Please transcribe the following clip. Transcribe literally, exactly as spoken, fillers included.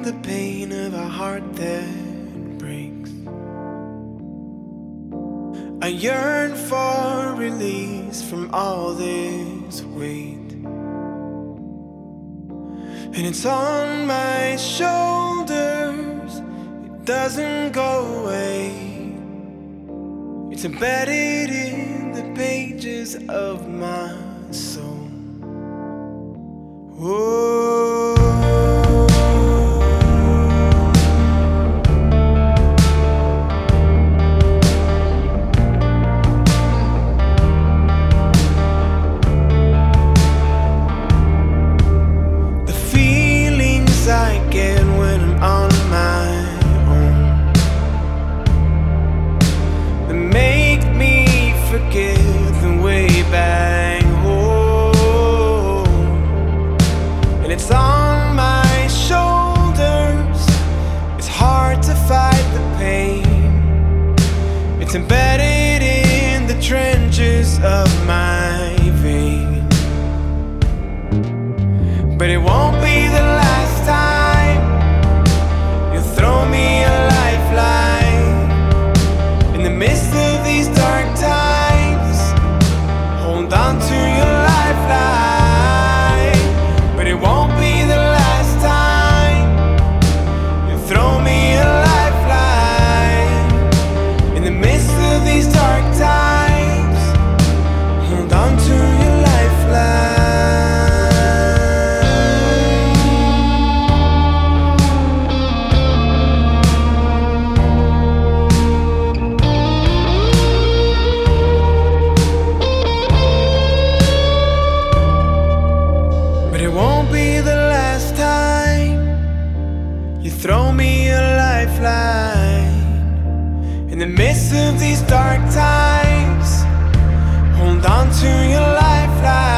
the pain of a heart that breaks. I yearn for release from all this weight, and it's on my shoulders, it doesn't go away. It's embedded in the pages of my soul. Whoa. The feelings I get when I'm on my own, they make me forget the way back home. And it's on my shoulders, it's hard to fight the pain. It's embedded in the trenches of my veins. But it won't be the last time you throw me a lifeline. In the midst of these dark times, hold on to your lifeline. But it won't be the last time you throw me a lifeline. In the midst of these dark times, hold on to your lifeline. But it won't be the last time you throw me a lifeline. In the midst of these dark times, hold on to your lifeline.